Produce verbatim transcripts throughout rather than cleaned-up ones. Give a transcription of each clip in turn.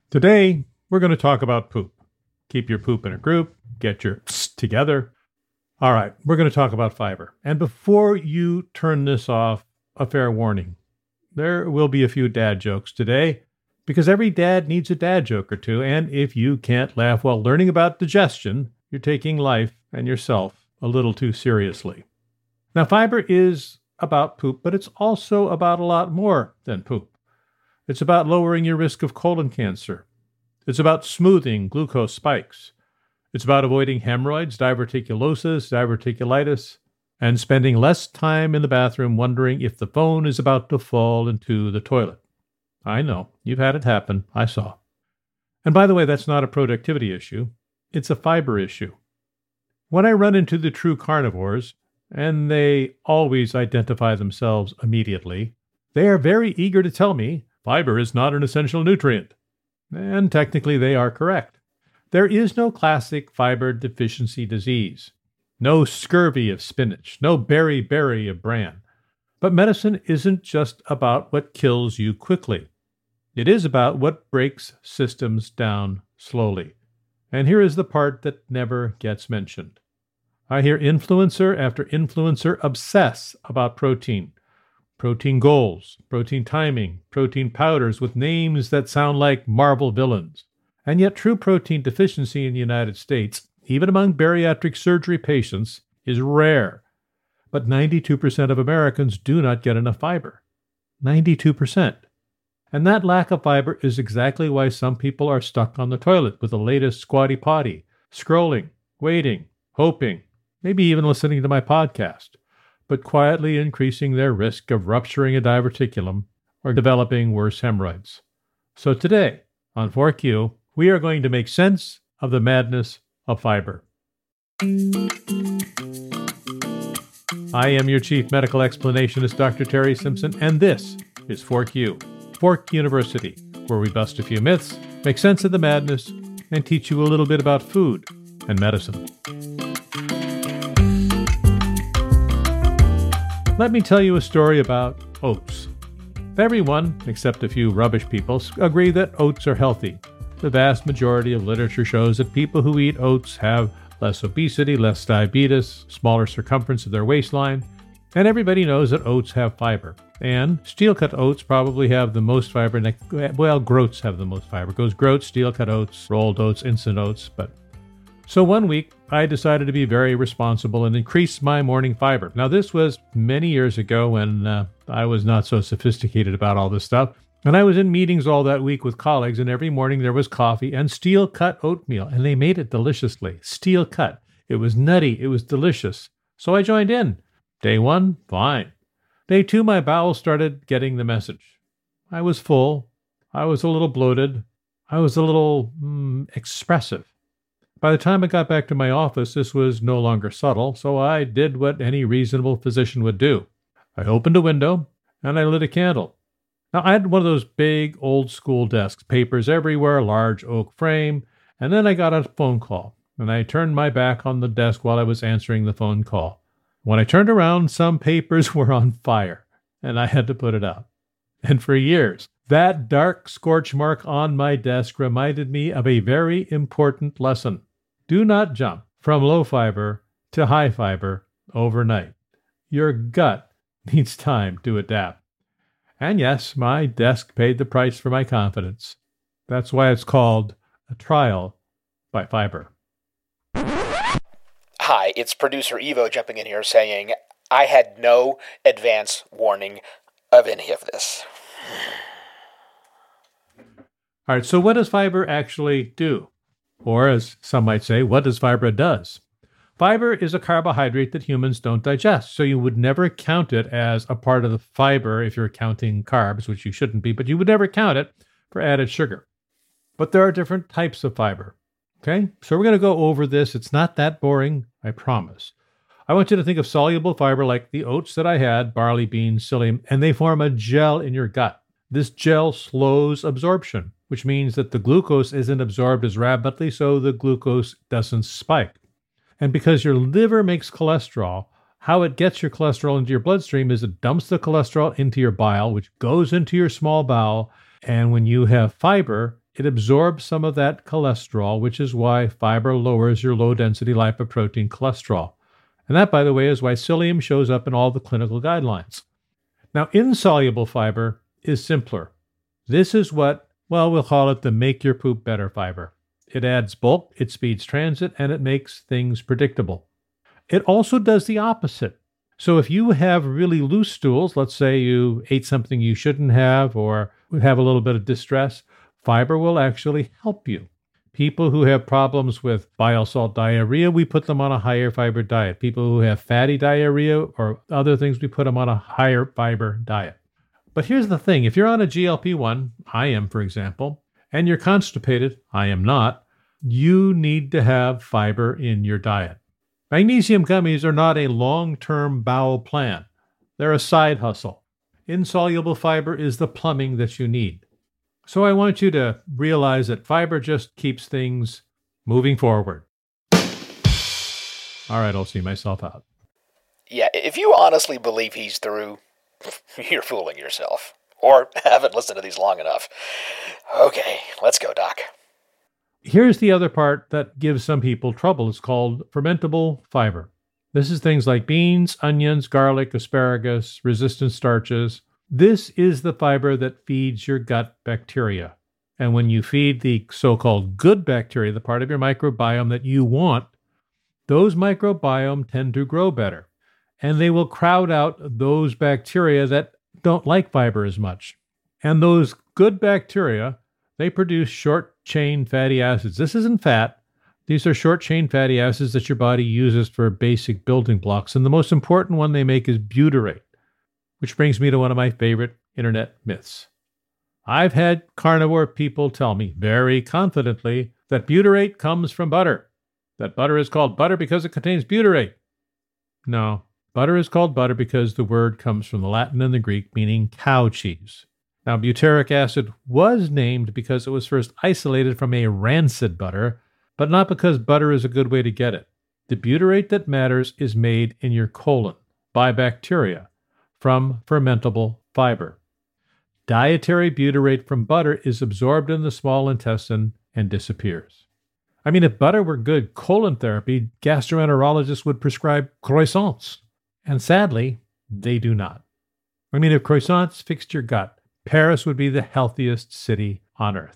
Today, we're going to talk about poop. Keep your poop in a group, get your psst together. All right, we're going to talk about fiber. And before you turn this off, a fair warning. There will be a few dad jokes today, because every dad needs a dad joke or two, and if you can't laugh while learning about digestion, you're taking life and yourself a little too seriously. Now, fiber is about poop, but it's also about a lot more than poop. It's about lowering your risk of colon cancer. It's about smoothing glucose spikes. It's about avoiding hemorrhoids, diverticulosis, diverticulitis, and spending less time in the bathroom wondering if the phone is about to fall into the toilet. I know, you've had it happen. I saw. And by the way, that's not a productivity issue. It's a fiber issue. When I run into the true carnivores, and they always identify themselves immediately, they are very eager to tell me fiber is not an essential nutrient. And technically they are correct. There is no classic fiber deficiency disease. No scurvy of spinach. No beriberi of bran. But medicine isn't just about what kills you quickly. It is about what breaks systems down slowly. And here is the part that never gets mentioned. I hear influencer after influencer obsess about protein. Protein goals, protein timing, protein powders with names that sound like Marvel villains. And yet true protein deficiency in the United States, even among bariatric surgery patients, is rare. But ninety-two percent of Americans do not get enough fiber. ninety-two percent. And that lack of fiber is exactly why some people are stuck on the toilet with the latest squatty potty, scrolling, waiting, hoping, maybe even listening to my podcast, but quietly increasing their risk of rupturing a diverticulum or developing worse hemorrhoids. So today, on four Q, we are going to make sense of the madness of fiber. I am your chief medical explanationist, Doctor Terry Simpson, and this is four Q, Fork University, where we bust a few myths, make sense of the madness, and teach you a little bit about food and medicine. Let me tell you a story about oats. Everyone, except a few rubbish people, agree that oats are healthy. The vast majority of literature shows that people who eat oats have less obesity, less diabetes, smaller circumference of their waistline, and everybody knows that oats have fiber. And steel-cut oats probably have the most fiber. Well, groats have the most fiber. It goes groats, steel-cut oats, rolled oats, instant oats, but... So one week, I decided to be very responsible and increase my morning fiber. Now, this was many years ago when uh, I was not so sophisticated about all this stuff. And I was in meetings all that week with colleagues, and every morning there was coffee and steel-cut oatmeal. And they made it deliciously. Steel-cut. It was nutty. It was delicious. So I joined in. Day one, fine. Day two, my bowels started getting the message. I was full. I was a little bloated. I was a little mm, expressive. By the time I got back to my office, this was no longer subtle, so I did what any reasonable physician would do. I opened a window, and I lit a candle. Now, I had one of those big, old-school desks, papers everywhere, large oak frame, and then I got a phone call, and I turned my back on the desk while I was answering the phone call. When I turned around, some papers were on fire, and I had to put it out. And for years, that dark scorch mark on my desk reminded me of a very important lesson. Do not jump from low fiber to high fiber overnight. Your gut needs time to adapt. And yes, my desk paid the price for my confidence. That's why it's called a trial by fiber. Hi, it's producer Evo jumping in here saying, I had no advance warning of any of this. All right, so what does fiber actually do? Or, as some might say, what does fiber does? Fiber is a carbohydrate that humans don't digest, so you would never count it as a part of the fiber if you're counting carbs, which you shouldn't be, but you would never count it for added sugar. But there are different types of fiber. Okay, so we're going to go over this. It's not that boring, I promise. I want you to think of soluble fiber like the oats that I had, barley, beans, psyllium, and they form a gel in your gut. This gel slows absorption, which means that the glucose isn't absorbed as rapidly, so the glucose doesn't spike. And because your liver makes cholesterol, how it gets your cholesterol into your bloodstream is it dumps the cholesterol into your bile, which goes into your small bowel, and when you have fiber, it absorbs some of that cholesterol, which is why fiber lowers your low-density lipoprotein cholesterol. And that, by the way, is why psyllium shows up in all the clinical guidelines. Now, insoluble fiber is simpler. This is what, well, we'll call it the make your poop better fiber. It adds bulk, it speeds transit, and it makes things predictable. It also does the opposite. So if you have really loose stools, let's say you ate something you shouldn't have or have a little bit of distress, fiber will actually help you. People who have problems with bile salt diarrhea, we put them on a higher fiber diet. People who have fatty diarrhea or other things, we put them on a higher fiber diet. But here's the thing. If you're on a G L P one, I am, for example, and you're constipated, I am not, you need to have fiber in your diet. Magnesium gummies are not a long-term bowel plan. They're a side hustle. Insoluble fiber is the plumbing that you need. So I want you to realize that fiber just keeps things moving forward. All right, I'll see myself out. Yeah, if you honestly believe he's through, you're fooling yourself. Or haven't listened to these long enough. Okay, let's go, Doc. Here's the other part that gives some people trouble. It's called fermentable fiber. This is things like beans, onions, garlic, asparagus, resistant starches. This is the fiber that feeds your gut bacteria. And when you feed the so-called good bacteria, the part of your microbiome that you want, those microbiome tend to grow better. And they will crowd out those bacteria that don't like fiber as much. And those good bacteria, they produce short-chain fatty acids. This isn't fat. These are short-chain fatty acids that your body uses for basic building blocks. And the most important one they make is butyrate, which brings me to one of my favorite internet myths. I've had carnivore people tell me very confidently that butyrate comes from butter, that butter is called butter because it contains butyrate. No, butter is called butter because the word comes from the Latin and the Greek, meaning cow cheese. Now, butyric acid was named because it was first isolated from a rancid butter, but not because butter is a good way to get it. The butyrate that matters is made in your colon by bacteria from fermentable fiber. Dietary butyrate from butter is absorbed in the small intestine and disappears. I mean, if butter were good colon therapy, gastroenterologists would prescribe croissants. And sadly, they do not. I mean, if croissants fixed your gut, Paris would be the healthiest city on earth.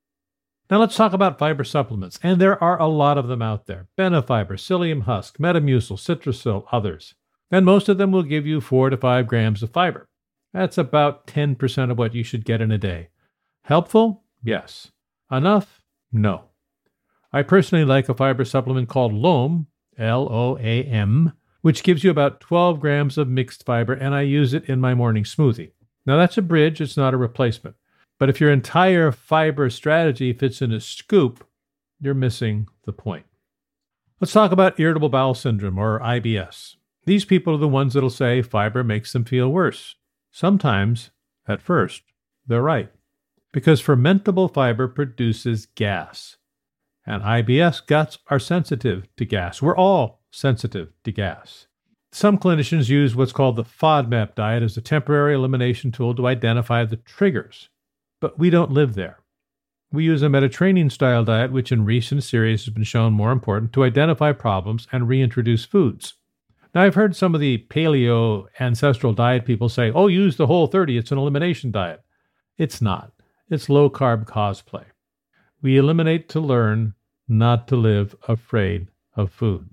Now let's talk about fiber supplements, and there are a lot of them out there. Benefiber, psyllium husk, Metamucil, Citrasil, others. And most of them will give you four to five grams of fiber. That's about ten percent of what you should get in a day. Helpful? Yes. Enough? No. I personally like a fiber supplement called Loam, L O A M, which gives you about twelve grams of mixed fiber, and I use it in my morning smoothie. Now that's a bridge, it's not a replacement. But if your entire fiber strategy fits in a scoop, you're missing the point. Let's talk about irritable bowel syndrome, or I B S. These people are the ones that'll say fiber makes them feel worse. Sometimes, at first, they're right. Because fermentable fiber produces gas. And I B S guts are sensitive to gas. We're all sensitive to gas. Some clinicians use what's called the FODMAP diet as a temporary elimination tool to identify the triggers. But we don't live there. We use a Mediterranean-style diet, which in recent series has been shown more important to identify problems and reintroduce foods. Now, I've heard some of the paleo ancestral diet people say, oh, use the Whole thirty, it's an elimination diet. It's not. It's low-carb cosplay. We eliminate to learn, not to live afraid of food.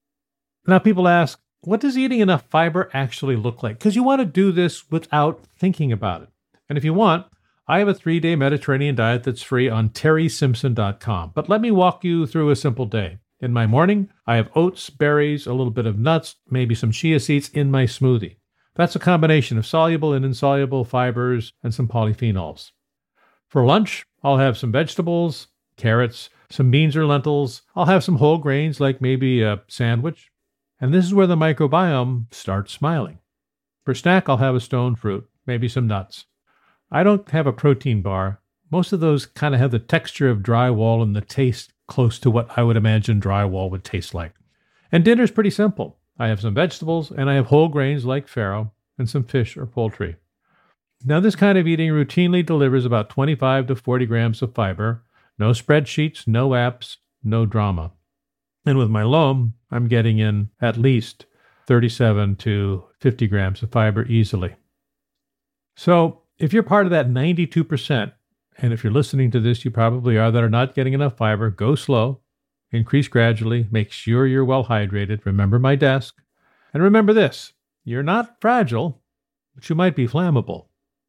Now, people ask, what does eating enough fiber actually look like? Because you want to do this without thinking about it. And if you want, I have a three-day Mediterranean diet that's free on terry simpson dot com. But let me walk you through a simple day. In my morning, I have oats, berries, a little bit of nuts, maybe some chia seeds in my smoothie. That's a combination of soluble and insoluble fibers and some polyphenols. For lunch, I'll have some vegetables, carrots, some beans or lentils. I'll have some whole grains like maybe a sandwich. And this is where the microbiome starts smiling. For snack, I'll have a stone fruit, maybe some nuts. I don't have a protein bar. Most of those kind of have the texture of drywall and the taste close to what I would imagine drywall would taste like. And dinner's pretty simple. I have some vegetables and I have whole grains like farro and some fish or poultry. Now, this kind of eating routinely delivers about twenty-five to forty grams of fiber. No spreadsheets, no apps, no drama. And with my loam, I'm getting in at least thirty-seven to fifty grams of fiber easily. So if you're part of that ninety-two percent, and if you're listening to this, you probably are, that are not getting enough fiber, go slow, increase gradually, make sure you're well hydrated. Remember my desk. And remember this, you're not fragile, but you might be flammable.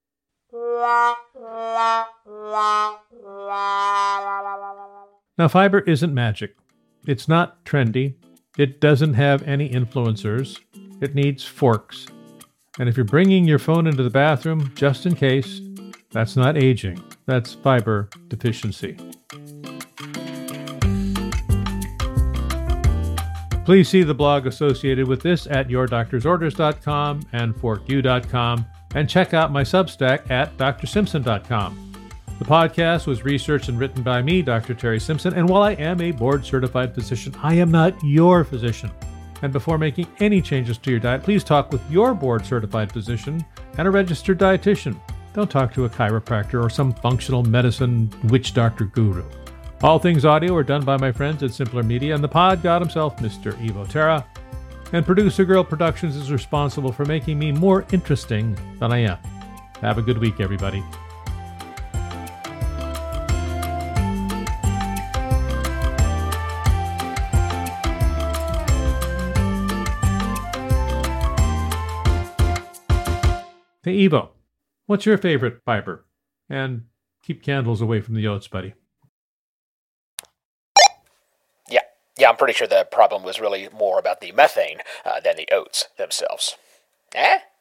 Now, fiber isn't magic. It's not trendy. It doesn't have any influencers. It needs forks. And if you're bringing your phone into the bathroom, just in case, that's not aging. That's fiber deficiency. Please see the blog associated with this at your doctors orders dot com and fork u dot com, and check out my Substack at d r simpson dot com. The podcast was researched and written by me, Doctor Terry Simpson, and while I am a board-certified physician, I am not your physician. And before making any changes to your diet, please talk with your board-certified physician and a registered dietitian. Don't talk to a chiropractor or some functional medicine witch doctor guru. All things audio are done by my friends at Simpler Media, and the pod god himself, Mister Evo Terra. And Producer Girl Productions is responsible for making me more interesting than I am. Have a good week, everybody. Hey, Evo, what's your favorite fiber? And keep candles away from the oats, buddy. Yeah, yeah, I'm pretty sure the problem was really more about the methane uh, than the oats themselves. Eh?